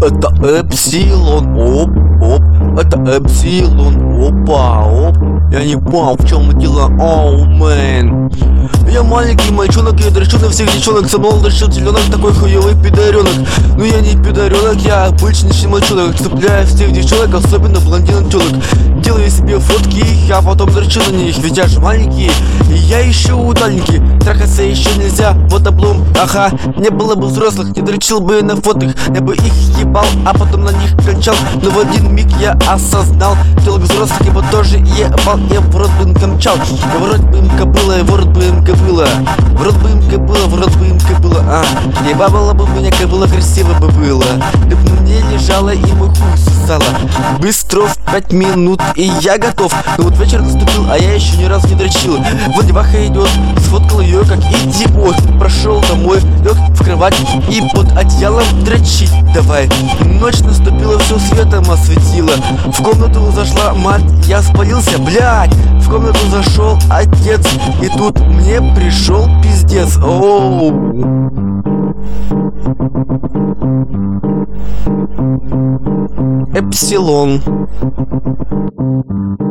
Это Эпсилон, оп, оп. Это Эпсилон, опа, оп. Я не понял, в чем дело, оу, мэн. Я маленький мальчонок, я дрочу на всех девчонок. Со мной дрочил теленок, такой хуёвый пидорёнок. Но я не пидорёнок, я обычный мальчонок. Цепляю всех девчонок, особенно блондинок тёлок. Делаю себе фотки, а потом дрочу на них. Ведь я же маленький, и я ищу удальники. Трахаться еще нельзя, вот облом, ага. Не было бы взрослых, не дрочил бы на фоток. Я бы их ебал, а потом на них кончал. Но в один миг я осознал, тёлок взрослых я бы тоже ебал. Я в рот бы им кончал, в рот бы им кобыла, в рот бы им кобыла. В рот бы им кобыла, в рот бы им кобыла, а. Еба была бы меня кобыла, красиво бы было. Ты бы мне лежала и мой хуй сосала. Быстро в 5 минут и я готов. Но вот вечер наступил, а я еще ни разу не дрочил. Вот деваха идет, сфоткал ее как идиот. Прошел домой, лег в кровать и под одеялом дрочить давай. Ночь наступила, все светом осветила. В комнату зашла мать, я спалился, блядь. В комнату зашел отец, и тут мне пришел пиздец. Оу. Эпсилон.